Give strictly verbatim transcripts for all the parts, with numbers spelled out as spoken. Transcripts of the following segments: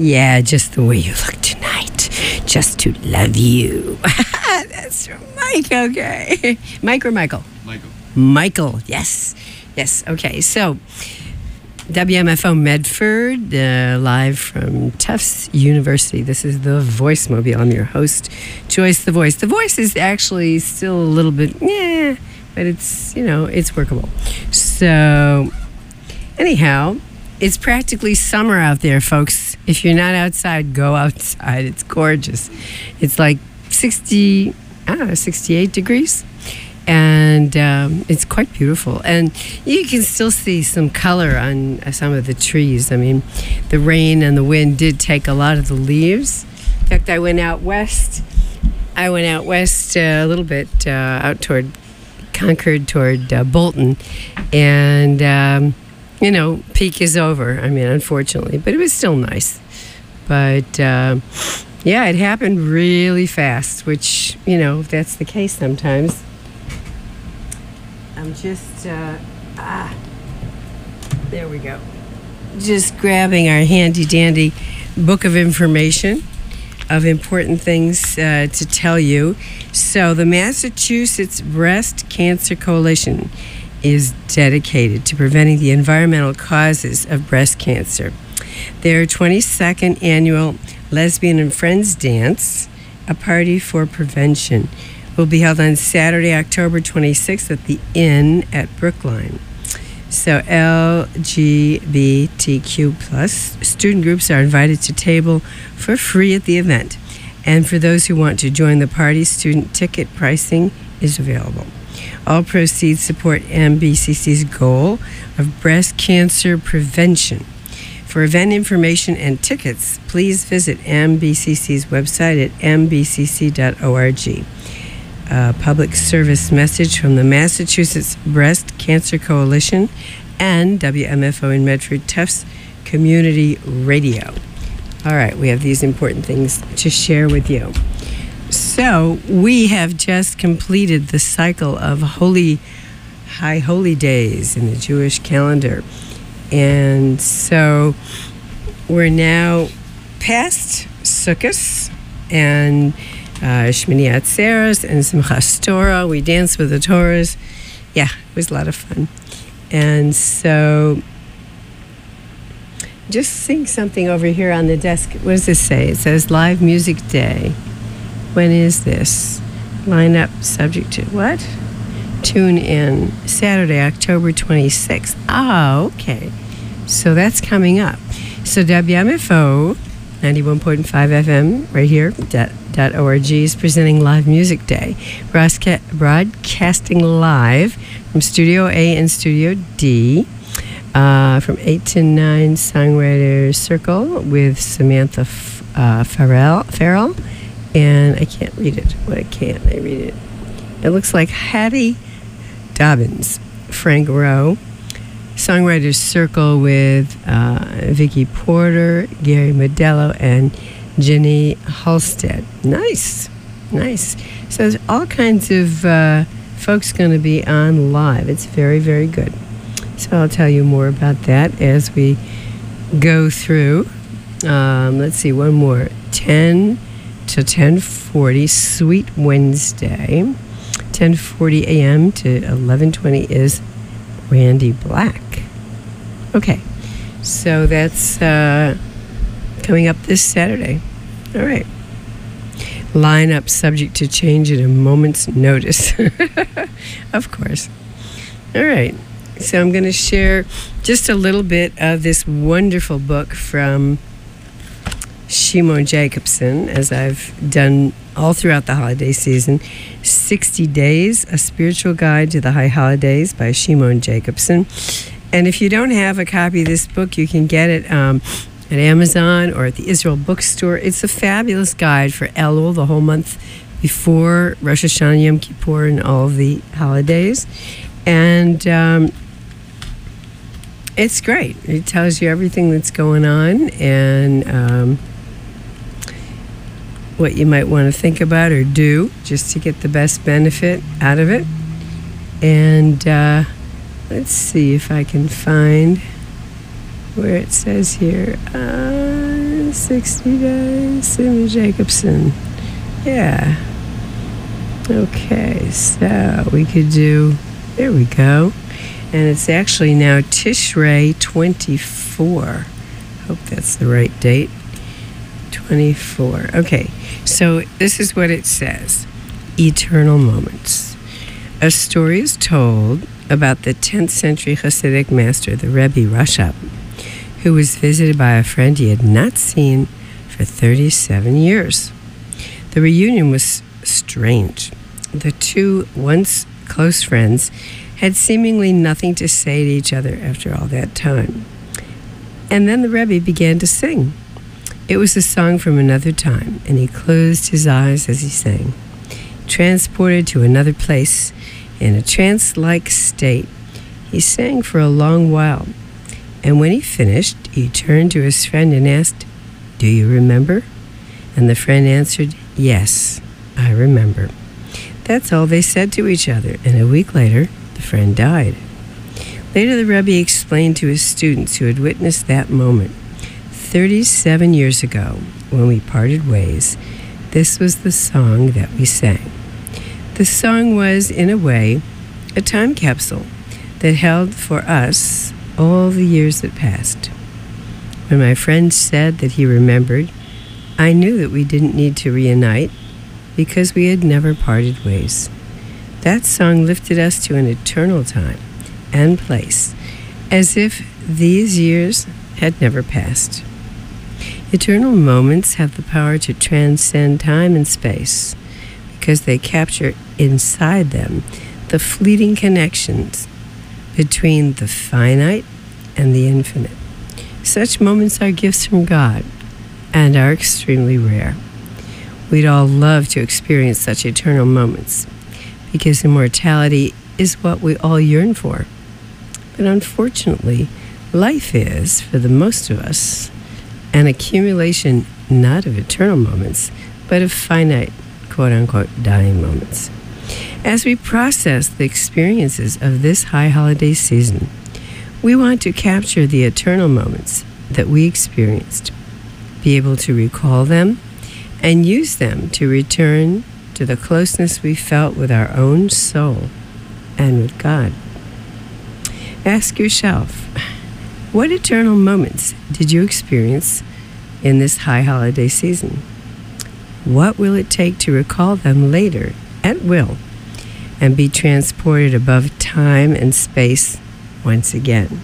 Yeah, just the way you look tonight. Just to love you. That's from Mike, okay. Mike or Michael? Michael. Michael, yes. Yes, okay. So, W M F O Medford, uh, live from Tufts University. This is the Voice Mobile. I'm your host, Joyce the Voice. The voice is actually still a little bit, yeah, but it's, you know, it's workable. So, anyhow, it's practically summer out there, folks. If you're not outside, go outside. It's gorgeous. It's like sixty, I don't know, sixty-eight degrees. And um, it's quite beautiful. And you can still see some color on uh, some of the trees. I mean, the rain and the wind did take a lot of the leaves. In fact, I went out west. I went out west uh, a little bit, uh, out toward Concord, toward uh, Bolton. And, um, you know, peak is over. I mean, unfortunately. But it was still nice. But, uh, yeah, it happened really fast, which, you know, that's the case sometimes. I'm just, uh, ah, there we go. Just grabbing our handy-dandy book of information of important things uh, to tell you. So the Massachusetts Breast Cancer Coalition is dedicated to preventing the environmental causes of breast cancer. Their twenty-second annual Lesbian and Friends Dance, a party for prevention, will be held on Saturday, October twenty-sixth at the Inn at Brookline. So L G B T Q plus student groups are invited to table for free at the event. And for those who want to join the party, student ticket pricing is available. All proceeds support M B C C's goal of breast cancer prevention. For event information and tickets, please visit M B C C's website at m b c c dot org. A public service message from the Massachusetts Breast Cancer Coalition and W M F O in Medford Tufts Community Radio. All right, we have these important things to share with you. So we have just completed the cycle of holy, high holy days in the Jewish calendar. And so we're now past Sukkot and Uh, Shmini Atzeres and Simchas Torah. We danced with the Torahs. Yeah, it was a lot of fun. And so, just seeing something over here on the desk. What does this say? It says Live Music Day. When is this? Line up subject to what? Tune in Saturday, October twenty-sixth. Oh, okay. So that's coming up. So W M F O ninety-one point five F M right here, dot, dot org is presenting Live Music Day, broadca- broadcasting live from Studio A and Studio D uh, from eight to nine Songwriters Circle with Samantha F- uh, Farrell, Farrell, and I can't read it. Why can't I read it? It looks like Hattie Dobbins, Frank Rowe, Songwriters Circle with uh, Vicky Porter, Gary Modello, and Jenny Halstead. Nice, nice. So there's all kinds of uh, folks going to be on live. It's very, very good. So I'll tell you more about that as we go through. Um, let's see, one more. ten to ten forty, Sweet Wednesday. ten forty a.m. to eleven twenty is Randy Black. Okay, so that's uh, coming up this Saturday. All right. Line up subject to change at a moment's notice. Of course. All right. So I'm going to share just a little bit of this wonderful book from Shimon Jacobson, as I've done all throughout the holiday season. sixty days, A Spiritual Guide to the High Holidays by Shimon Jacobson. And if you don't have a copy of this book, you can get it um, at Amazon or at the Israel Bookstore. It's a fabulous guide for Elul, the whole month before Rosh Hashanah, Yom Kippur, and all of the holidays. And um, it's great. It tells you everything that's going on and um, what you might want to think about or do just to get the best benefit out of it. And uh, let's see if I can find where it says here. Uh, sixty days, Sammy Jacobson. Yeah. Okay, so we could do, there we go. And it's actually now Tishrei twenty-four. Hope that's the right date. twenty-four. Okay, so this is what it says. Eternal moments. A story is told about the tenth century Hasidic master, the Rebbe Rashab, who was visited by a friend he had not seen for thirty-seven years. The reunion was strange. The two once close friends had seemingly nothing to say to each other after all that time. And then the Rebbe began to sing. It was a song from another time, and he closed his eyes as he sang. Transported to another place, in a trance-like state, he sang for a long while. And when he finished, he turned to his friend and asked, "Do you remember?" And the friend answered, "Yes, I remember." That's all they said to each other, and a week later, the friend died. Later, the Rebbe explained to his students who had witnessed that moment, thirty-seven years ago, when we parted ways, this was the song that we sang. The song was, in a way, a time capsule that held for us all the years that passed. When my friend said that he remembered, I knew that we didn't need to reunite because we had never parted ways. That song lifted us to an eternal time and place, as if these years had never passed. Eternal moments have the power to transcend time and space because they capture inside them the fleeting connections between the finite and the infinite. Such moments are gifts from God and are extremely rare. We'd all love to experience such eternal moments because immortality is what we all yearn for. But unfortunately, life is, for the most of us, an accumulation not of eternal moments, but of finite, quote-unquote, dying moments. As we process the experiences of this high holiday season, we want to capture the eternal moments that we experienced, be able to recall them, and use them to return to the closeness we felt with our own soul and with God. Ask yourself, what eternal moments did you experience in this high holiday season? What will it take to recall them later at will and be transported above time and space once again?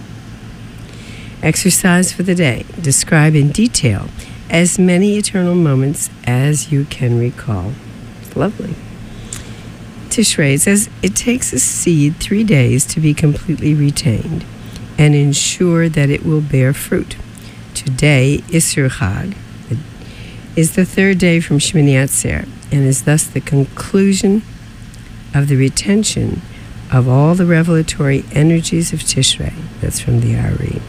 Exercise for the day. Describe in detail as many eternal moments as you can recall. Lovely. Tishrei says it takes a seed three days to be completely retained and ensure that it will bear fruit. Today, Isser Chag, is the third day from Shmini Atzer and is thus the conclusion of the retention of all the revelatory energies of Tishrei. That's from the Ari.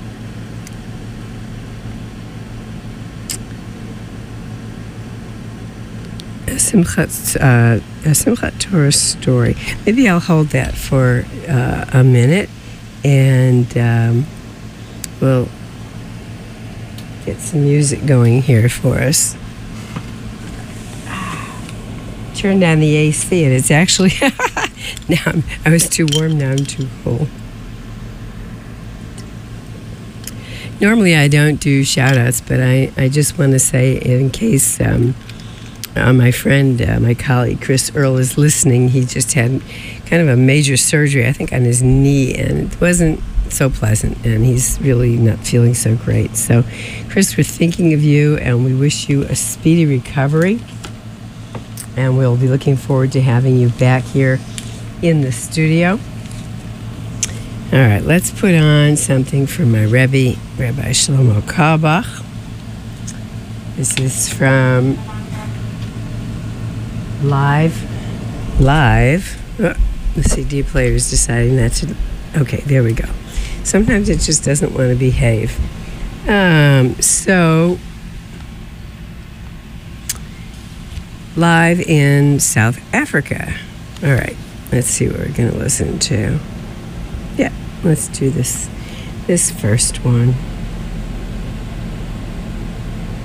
A Simchat, uh, a Simchat Torah story. Maybe I'll hold that for uh, a minute and um, we'll get some music going here for us. Turn down the A C and it's actually, now I'm, I was too warm, now I'm too cold. Normally I don't do shout outs, but I, I just want to say in case um, uh, my friend, uh, my colleague Chris Earl is listening, he just had kind of a major surgery, I think on his knee, and it wasn't so pleasant, and he's really not feeling so great. So, Chris, we're thinking of you, and we wish you a speedy recovery. And we'll be looking forward to having you back here in the studio. All right, let's put on something from my Rebbe, Rabbi Shlomo Carlebach. This is from Live. Live. Oh, the C D player is deciding not to. Okay, there we go. Sometimes it just doesn't want to behave. Um, so, live in South Africa. All right, let's see what we're going to listen to. Yeah, let's do this, this first one.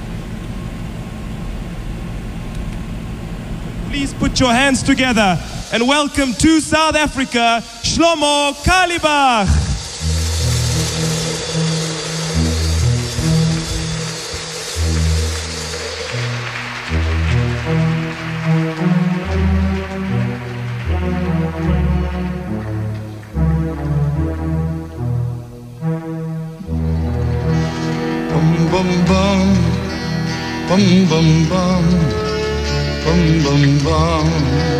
please put your hands together and welcome to South Africa, Shlomo Carlebach. Bum bum, bum bum bum, bum bum bum.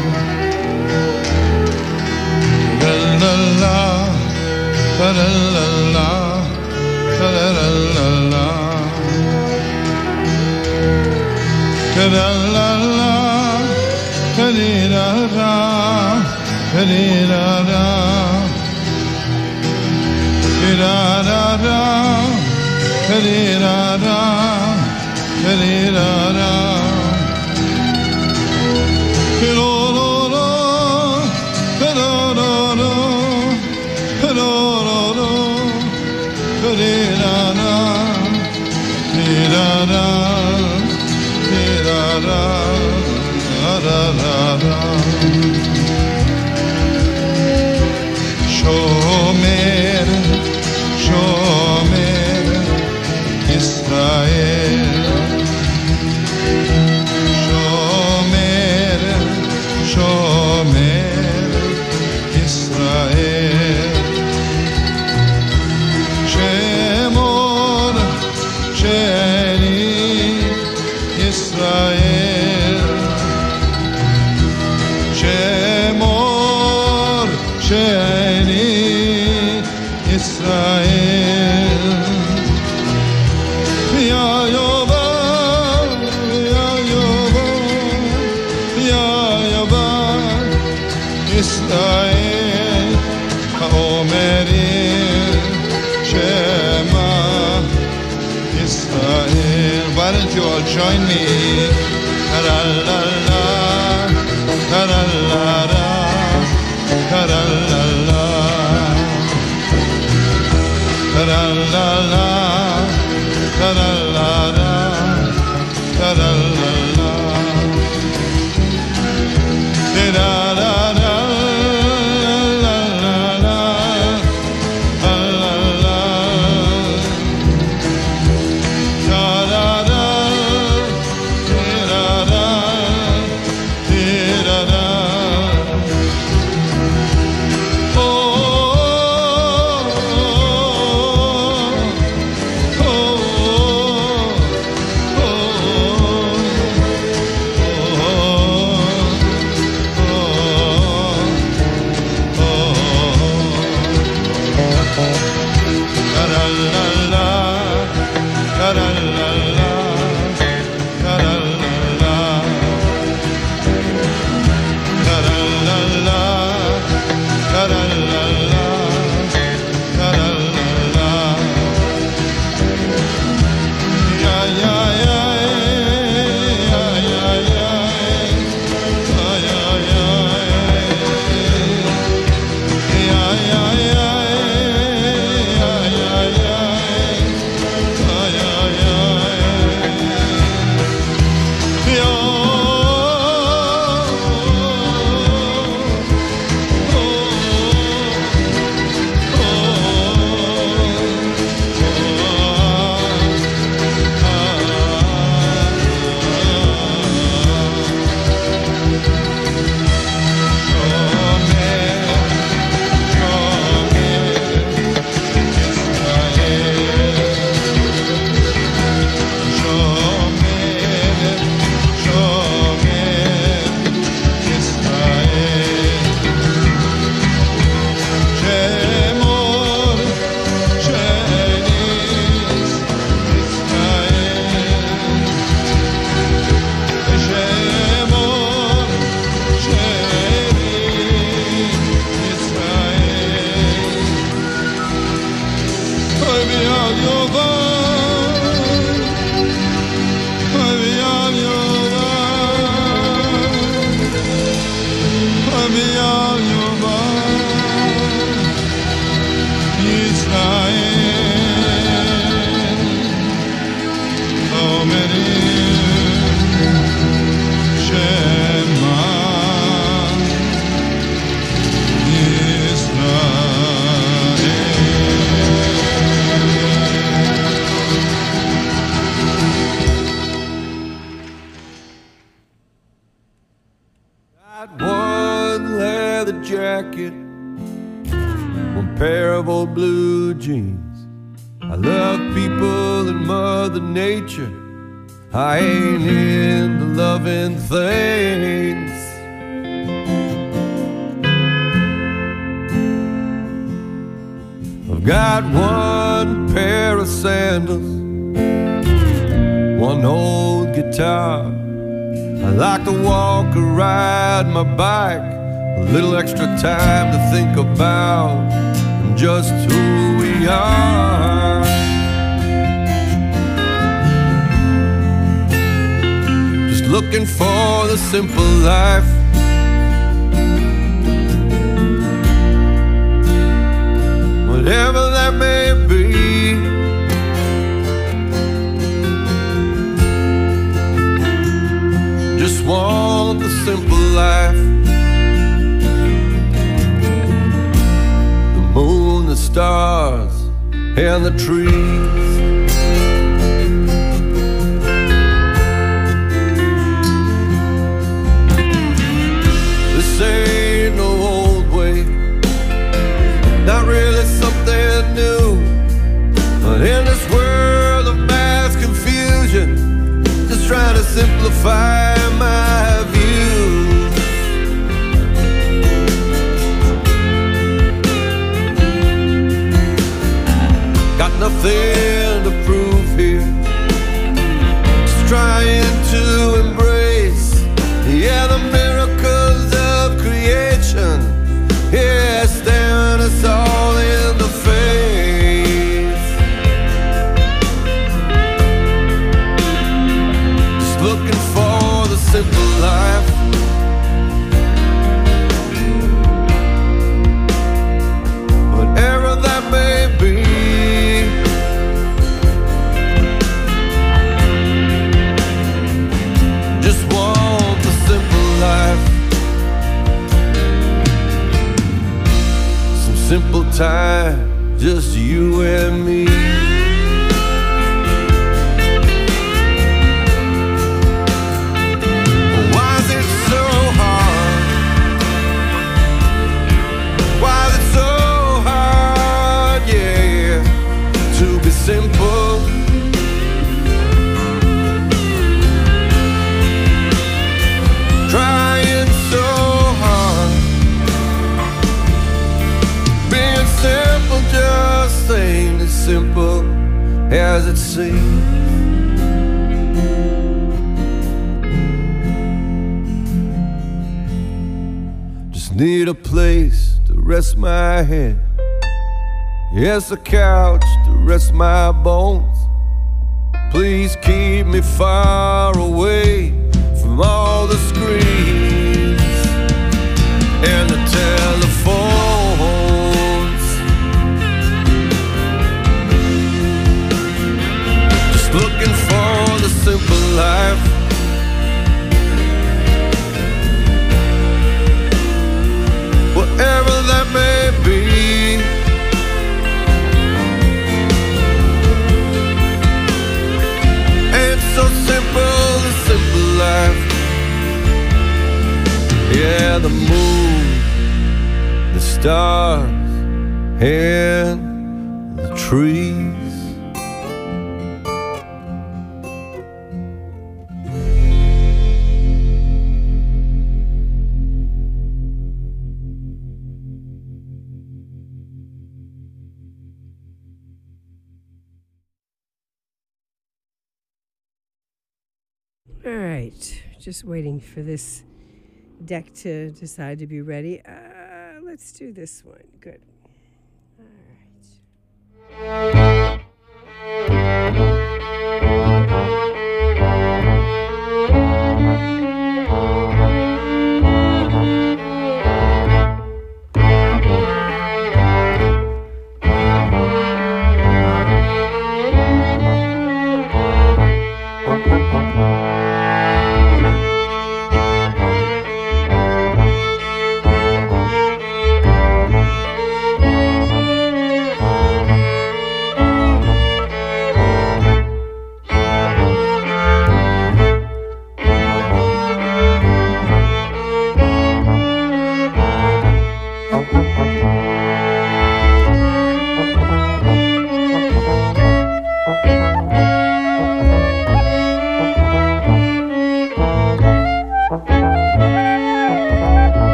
La la la, la la la, la la la la, la la la, la la la, la la la. Ka-dee-da-da, ka-dee-da-da, ka-do-do-do, ka-do-do-do, ka-do-do-do, ka-dee-da-da, dee-da-da, dee-da-da, da-da-da-da. Shomer, shomer Israel, Shomer, Shomer Israel, Shemor, Sheni Israel, Shemor, Sheni Israel. Israel, Ha'omerim, Shema, Israel. Why don't you all join me? Ka-da-la-la, ka-da-la-la, ka-da-la-la, ka-da-la-la, ka-da-la-la, ka-da-la-la, da-da-da-da. Oh, one pair of old blue jeans. I love people and Mother Nature. I ain't into loving things. I've got one pair of sandals, one old guitar. I like to walk or ride my bike, a little extra time to think about just who we are. Just looking for the simple life, whatever that may be. Just want the simple life. The moon, the stars, and the trees. This ain't no old way, not really something new. But in this world of mass confusion, just trying to simplify my views. Got nothing to prove here, just trying to embrace, yeah, the miracles of creation. Yeah, staring us all in the face. Just looking for the simple life, whatever that may be. Just want the simple life. Some simple time, just you and me. Why is it so hard? Why is it so hard, yeah, to be simple? Trying so hard, being simple just ain't as simple as it seems. Just need a place to rest my head, yes, a couch to rest my bones. Please keep me far away from all the screens and the telephones. Just looking for the simple life, whatever that may be. It's so simple, the simple life. Yeah, the moon, the stars, and the trees. All right, just waiting for this deck to decide to be ready. Uh, let's do this one. Good. All right.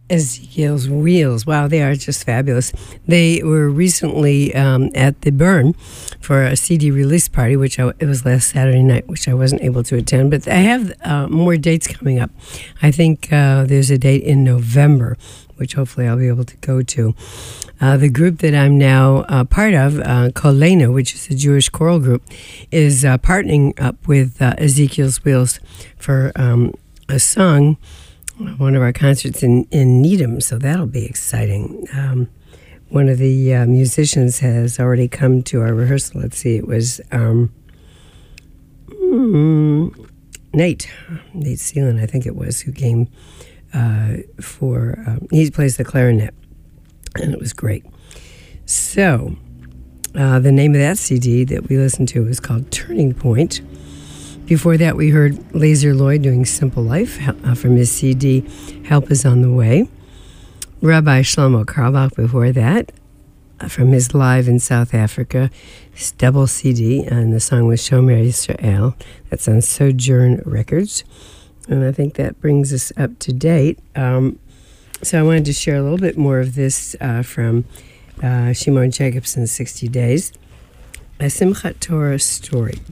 Ezekiel's Wheels. Wow, they are just fabulous. They were recently um, at the Burn for a C D release party, which I, it was last Saturday night, which I wasn't able to attend. But I have uh, more dates coming up. I think uh, there's a date in November, which hopefully I'll be able to go to. Uh, the group that I'm now uh, part of, uh, Kolena, which is a Jewish choral group, is uh, partnering up with uh, Ezekiel's Wheels for um, a song, one of our concerts in, in Needham, so that'll be exciting. Um, one of the uh, musicians has already come to our rehearsal. Let's see, it was um, mm, Nate, Nate Seelan, I think it was, who came uh, for, um, he plays the clarinet, and it was great. So, uh, the name of that C D that we listened to was called Turning Point. Before that, we heard Lazer Lloyd doing Simple Life uh, from his C D, Help Is On The Way. Rabbi Shlomo Carlebach before that, uh, from his Live in South Africa, his double C D, and the song was Shomer Yisrael. That's on Sojourn Records. And I think that brings us up to date. Um, so I wanted to share a little bit more of this uh, from uh, Shimon Jacobson's sixty days. A Simchat Torah story.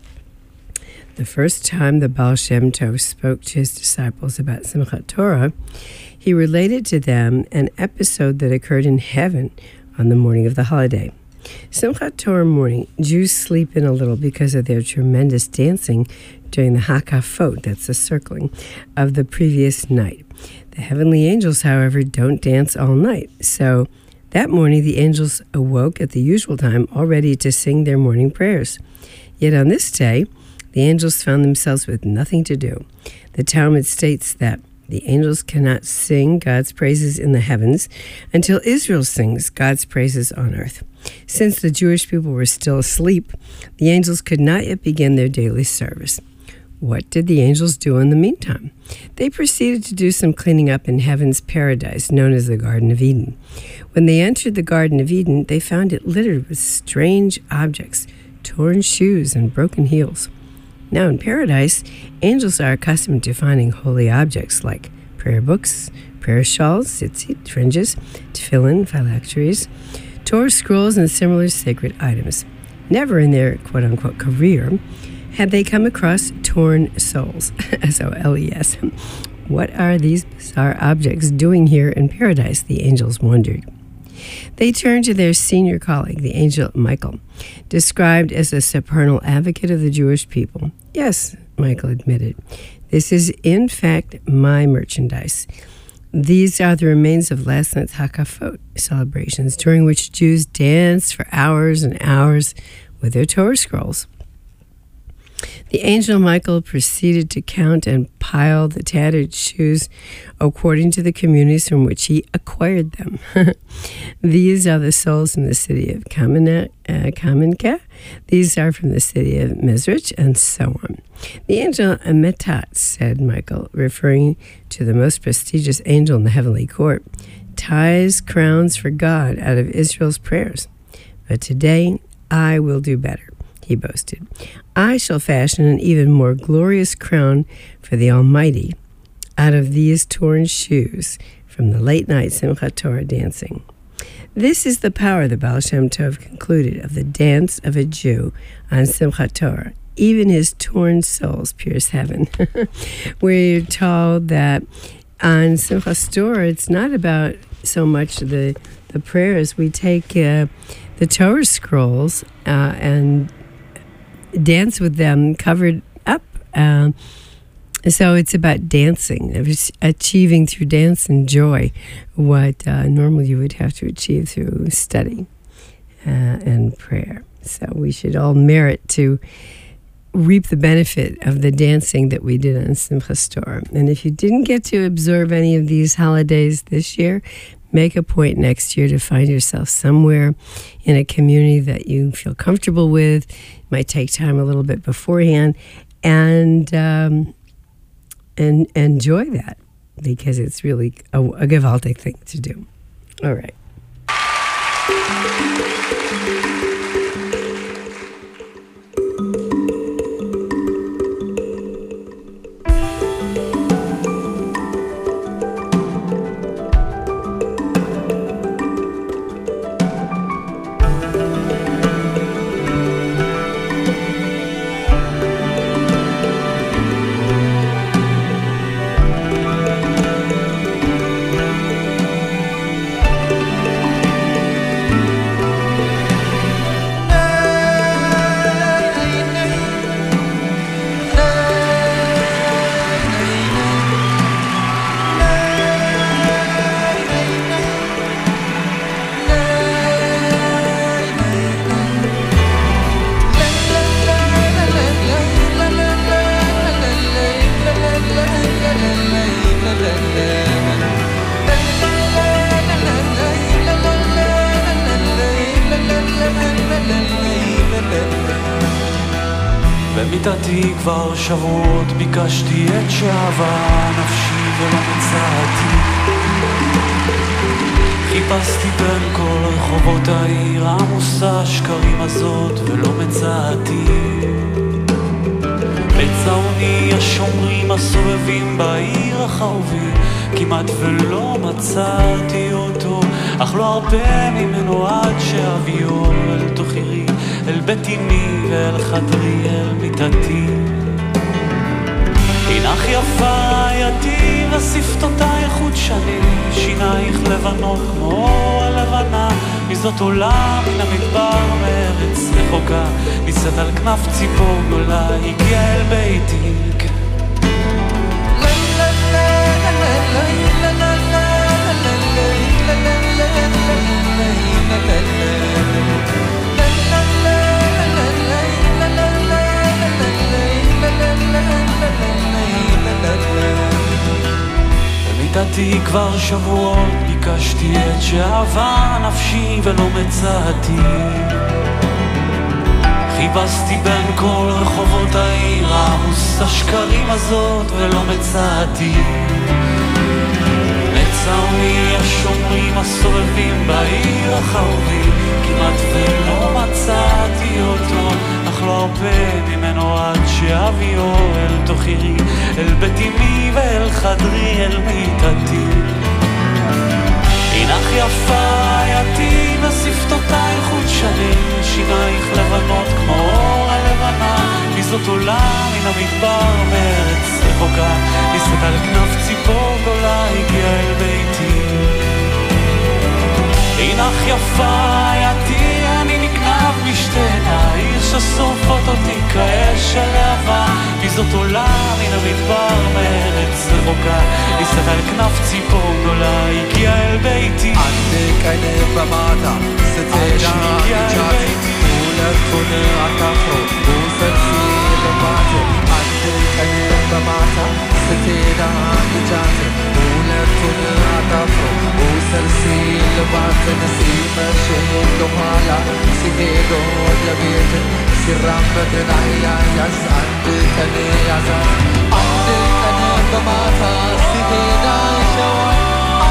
The first time the Baal Shem Tov spoke to his disciples about Simchat Torah, he related to them an episode that occurred in heaven on the morning of the holiday. Simchat Torah morning, Jews sleep in a little because of their tremendous dancing during the Hakafot, that's the circling, of the previous night. The heavenly angels, however, don't dance all night. So that morning, the angels awoke at the usual time, all ready to sing their morning prayers. Yet on this day, the angels found themselves with nothing to do. The Talmud states that the angels cannot sing God's praises in the heavens until Israel sings God's praises on earth. Since the Jewish people were still asleep, the angels could not yet begin their daily service. What did the angels do in the meantime? They proceeded to do some cleaning up in heaven's paradise, known as the Garden of Eden. When they entered the Garden of Eden, they found it littered with strange objects, torn shoes and broken heels. Now in paradise, angels are accustomed to finding holy objects like prayer books, prayer shawls, tzitzit, fringes, tefillin, phylacteries, Torah scrolls, and similar sacred items. Never in their quote-unquote career had they come across torn soles, S O L E S. What are these bizarre objects doing here in paradise, the angels wondered. They turned to their senior colleague, the angel Michael, described as a supernal advocate of the Jewish people. Yes, Michael admitted, this is in fact my merchandise. These are the remains of last night's Hakafot celebrations, during which Jews danced for hours and hours with their Torah scrolls. The angel Michael proceeded to count and pile the tattered shoes according to the communities from which he acquired them. These are the souls from the city of Kamenka. Uh, Kamenka. These are from the city of Mezrich, and so on. The angel Ametat, said Michael, referring to the most prestigious angel in the heavenly court, ties crowns for God out of Israel's prayers. But today I will do better, he boasted. I shall fashion an even more glorious crown for the Almighty out of these torn shoes from the late night Simchat Torah dancing. This is the power, the Baal Shem Tov concluded, of the dance of a Jew on Simchat Torah. Even his torn soles pierce heaven. We're told that on Simchat Torah, it's not about so much the, the prayers. We take uh, the Torah scrolls uh, and dance with them covered up. Um, so it's about dancing, achieving through dance and joy what uh, normally you would have to achieve through study uh, and prayer. So we should all merit to reap the benefit of the dancing that we did on Simchat Torah. And if you didn't get to observe any of these holidays this year, make a point next year to find yourself somewhere in a community that you feel comfortable with. It might take time a little bit beforehand, and um, and enjoy that, because it's really a, a gewaltic thing to do. All right. במיטתי כבר שבועות ביקשתי את שעבה נפשי ולא מצאתי. חיפשתי בין כל רחובות העיר עמוסה שקרים הזאת ולא מצאתי. בצעוני השומרים הסובבים בעיר החרובי כמעט ולא מצאתי אותו, אך לא הרבה ממנו עד שאביו אל תוך עירי, אל בית אמי ואל חדרי, אל מיטתי. הנך יפה ידי ושפתותייך חודשנים, שינייך לבנות כמו הלבנה, מזאת עולה מן המדבר מארץ רחוקה, נישאת על כנף ציפור גדולה, הגיעה אל ביתי. במיטתי כבר שבועות ביקשתי את שאהבה נפשי ולא מצאתי. חיפשתי בין כל רחובות העיר עמוס השקרים הזאת ולא מצאתי. מצאוני השומרים הסובבים בעיר החרובי כמעט ולא מצאתי אותו, אך לא הרבה ממנו עד שאביו אל תוך עירי, אל בית אמי ואל חדרי, אל מיטתי. הנך יפה ידי ושפתותייך חודשנים, שינייך לבנות כמו אור הלבנה, מזאת עולה מן המדבר מארץ רחוקה, נישאת על כנף ציפור גדולה, הגיעה אל ביתי. הנך יפה ידי אני נגנב משתי עיניים ששורפות אותי כאש של אהבה, מזאת עולה מן המדבר מארץ רחוקה, נישאת על כנף ציפור גדולה, הגיעה אל ביתי. عندك عينين بماتا ستينا جاتي ولا تكون عتافو وسلسل باتو. عندك عينين بماتا ستينا جاتي ولا تكون عتافو وسلسل باتو. نسيم الشيء دمالا سيدو لبيت سرام بدنا يا ياس. عندك عينين يا زاز عندك عينين بماتا ستينا شوان.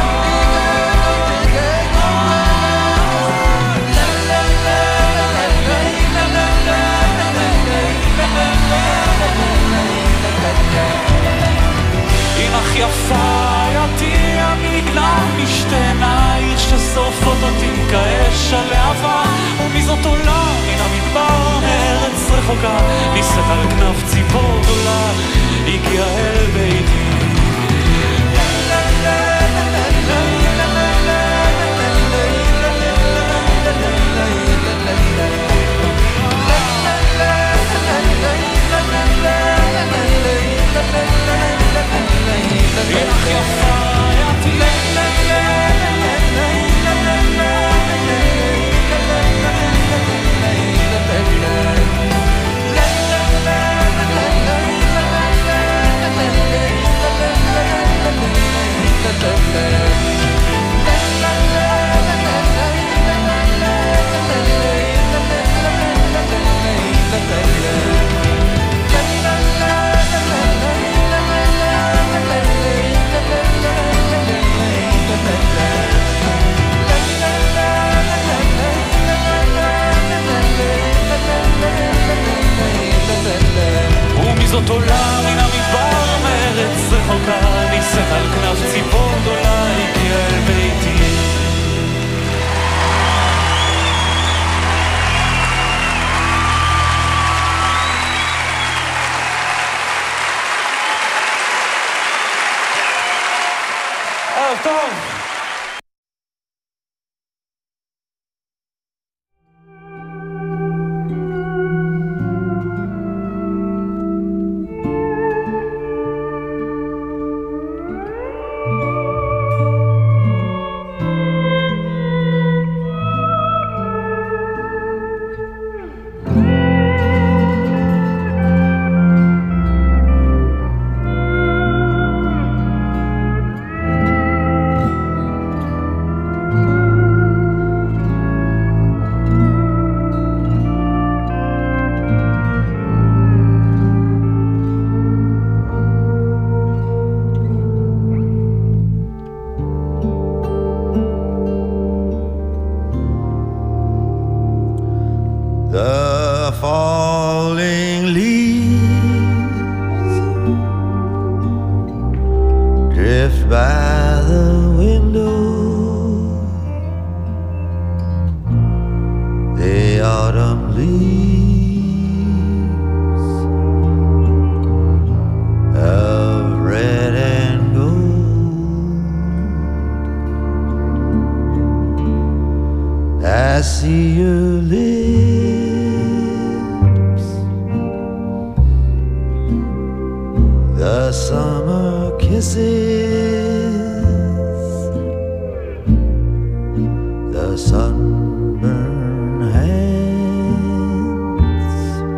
הנך יפה ידי אני נגנב משתי עינייך ששורפות אותי כאש של אהבה, ומזאת עולה מן המדבר מארץ רחוקה, נישאת על כנף ציפור גדולה, הגיעה אל ביתי. הנך יפה ידי ומזאת עולה מן המדבר מארץ רחוקה, נישאת על כנף ציפור גדולה, הגיעה אל ביתי. ערב טוב. by the window, the autumn leaves of red and gold. I see your lips, the summer kisses, the sunburned hands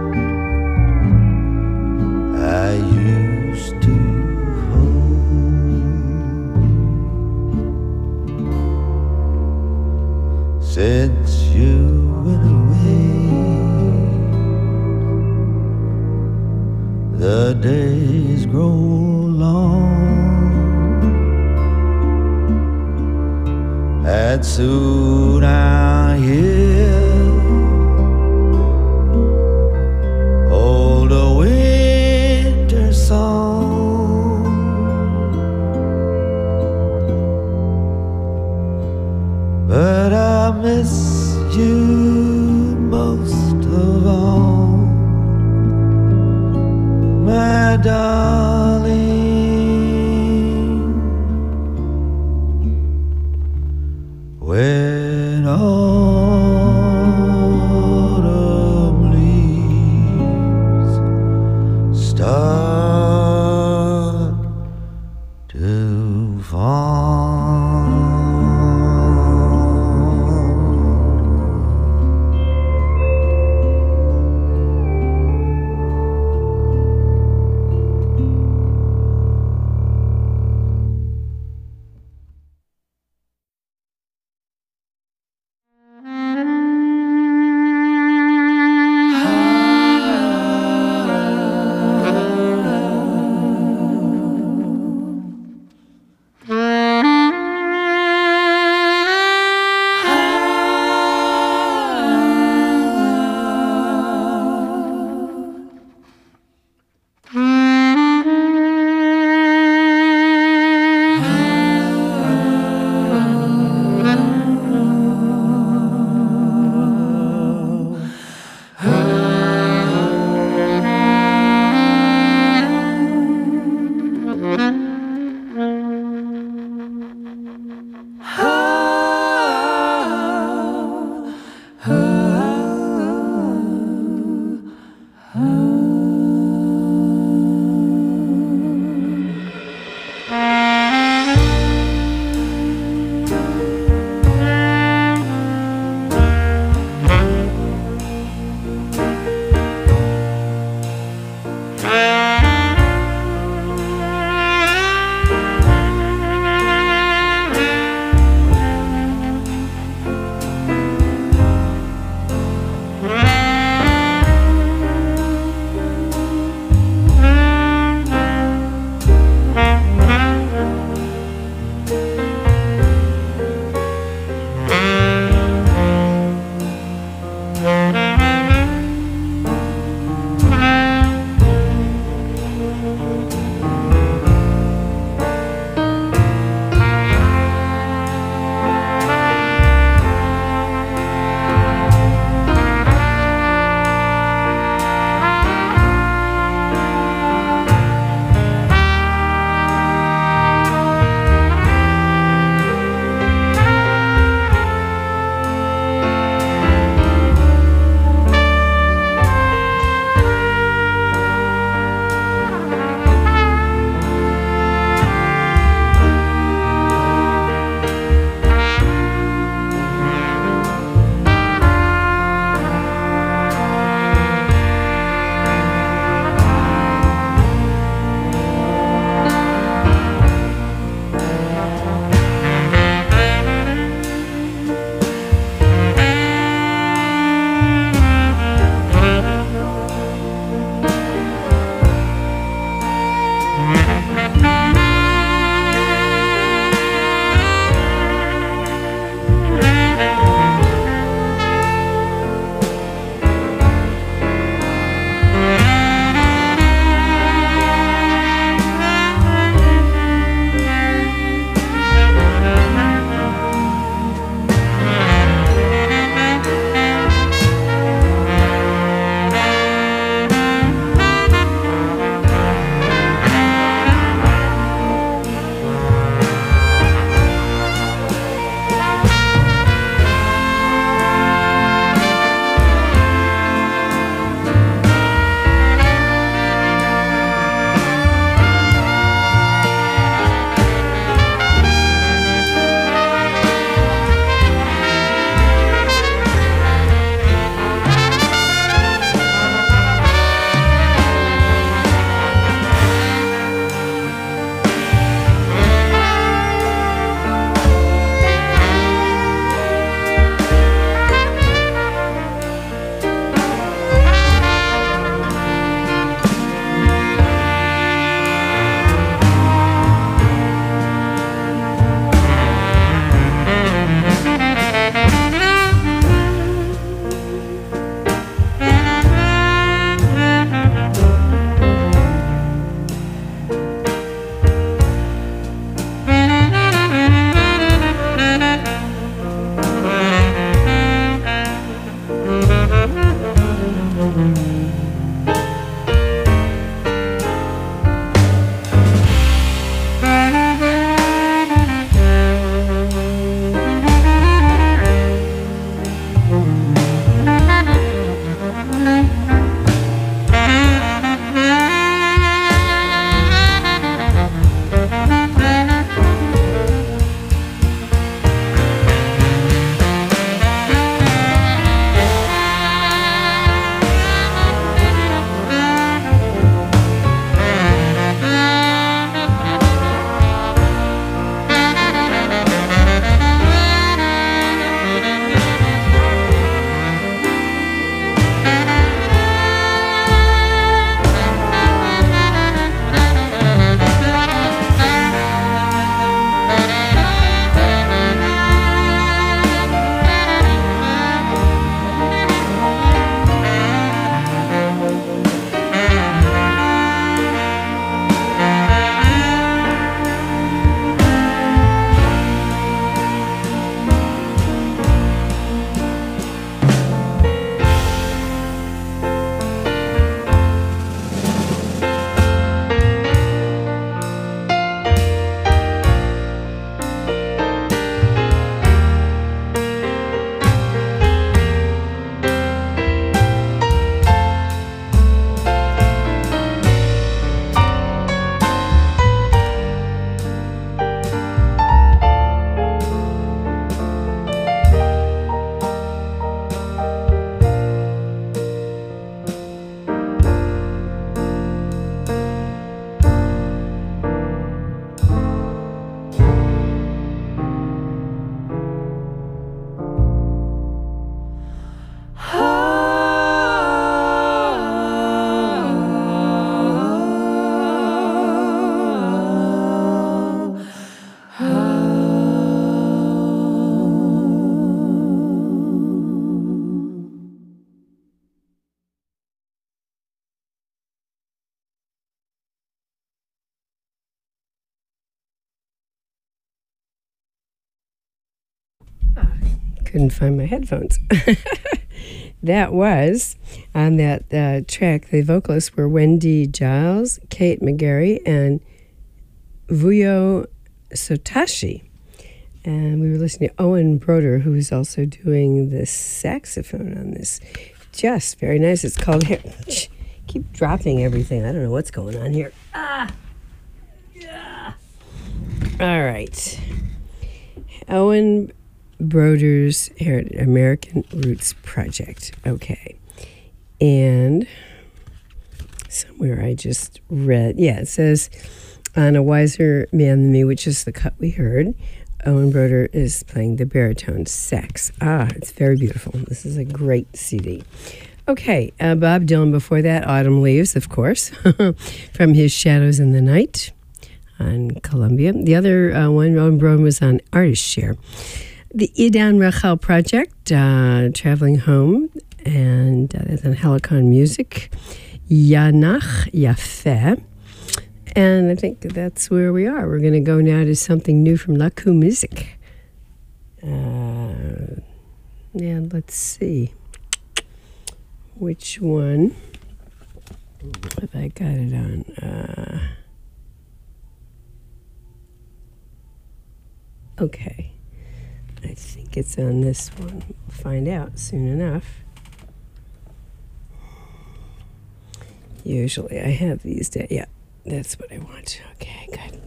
I used to hold. Since you went away, the days grow long, and soon I hear old winter song. But I miss you most of all, my darling. When autumn leaves start to fall. couldn't find my headphones. That was on that uh, track. The vocalists were Wendy Giles, Kate McGarry, and Vuyo Sotashi. And we were listening to Owen Broder, who is also doing the saxophone on this. Just very nice. It's called Hair. Keep dropping everything. I don't know what's going on here. Ah! Yeah. All right. Owen Broder's Heritage American Roots Project. Okay. And somewhere I just read, yeah, it says, on A Wiser Man Than Me, which is the cut we heard, Owen Broder is playing the baritone sax. Ah, it's very beautiful. This is a great C D. Okay, uh, Bob Dylan before that, Autumn Leaves, of course, from his Shadows in the Night on Columbia. The other uh, one, Owen Broder, was on Artist Share. The Idan Rachel Project, uh, Traveling Home, and uh, that's on Helicon Music. Yanach Yafeh. And I think that's where we are. We're going to go now to something new from Laku Music. Uh, yeah, let's see. Which one have I got it on? Uh, okay. I think it's on this one. We'll find out soon enough. Usually I have these days. Yeah, that's what I want. Okay, good.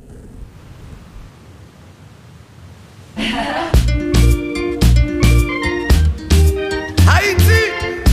Haïti!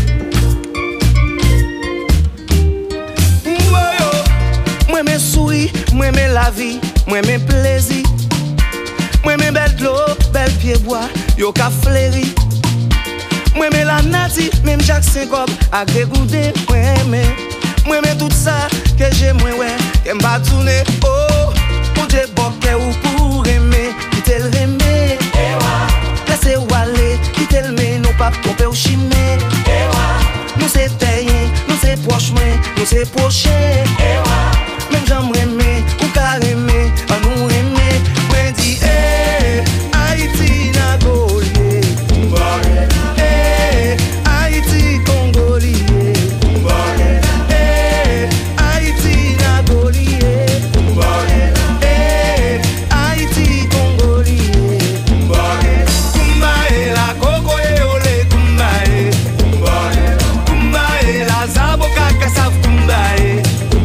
Moi me souri, moi me la vie, moi me plaisir. Moi me belle l'eau, belle pied bois, yo ka fléri. Moi me la nati, même Jacques Saint-Gob a dégoûté. Moi me, moi me tout ça que j'ai moi ouais, que m'ba tourner. Oh, pour Dieu bon que ou pour aimer, qui te l'aimer. Laissez ou aller, qui te l'aimer, non pas tromper ou chimer. Nous c'est taillé, nous c'est proche, nous c'est proché. Même j'aimerais aimer, ou qu'à aimer, à nous aimer. Moi dis, eh, Haïti n'a gaulier. Eh, Haïti congolais. Eh, Haïti n'a gaulier. Eh, Haïti congolais. Kumbae la coco et olé kumbae. Kumbae la zaboka kasav kumbae.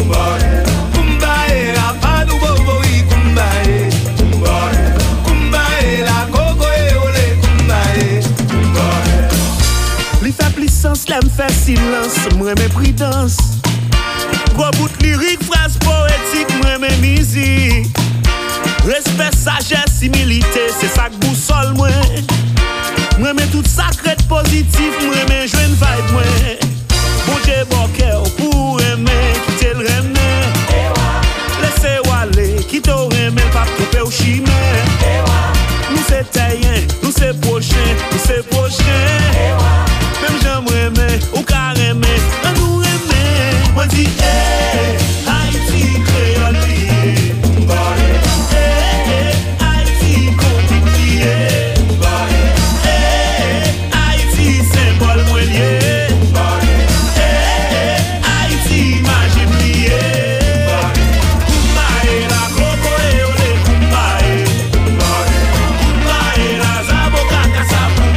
L'aime fait silence, moi mes prétences. Gros bout lyrique, phrase poétique, moi mes musiques. Respect, sagesse, humilité, c'est ça que boussole moi. Moi mes tout sacré positif, moi mes jeunes vibe moi. Bon Dieu bon cœur pour aimer, quitter le remet. Laissez-vous aller, quitter le remet, pas tromper au chimé. Nous c'est taillé, nous c'est prochain, nous c'est prochain. Même j'aimerais aimer, ou qu'à aimer, à nous aimer. Moi dis, eh, Haïti créole lié. Eh, eh, Haïti compliqué. Eh, Haïti symbole moins lié. Eh, eh, Haïti magie lié. Kumbae la coco et olé kumbae. Kumbae la zaboka kasa kumbae.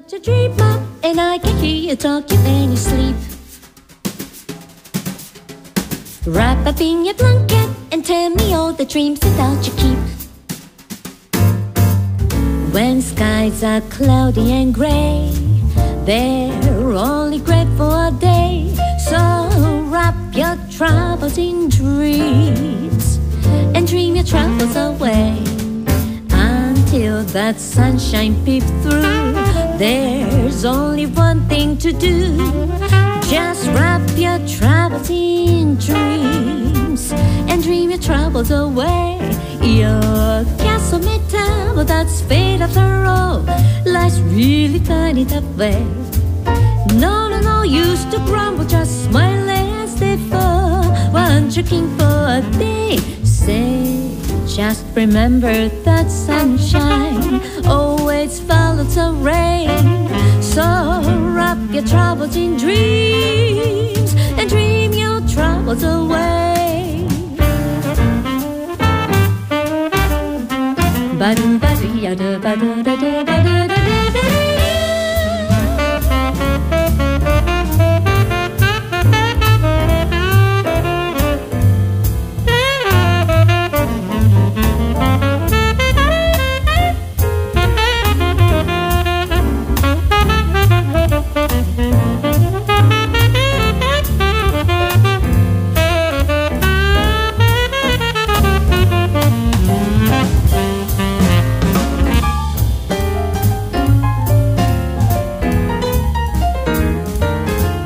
such a dreamer, and I can hear you talking in your sleep. Wrap up in your blanket and tell me all the dreams that you keep. When skies are cloudy and gray, they're only great for a day. So wrap your troubles in dreams and dream your troubles away. Until that sunshine peeps through, there's only one thing to do. Just wrap your troubles in dreams and dream your troubles away. Your castle may tell, but that's fate after all. Life's really funny that way. No, no, no use to grumble, just smile as they fall. One drinking for a day. Say, just remember that sunshine always follows the rain. So wrap your troubles in dreams and dream your troubles away.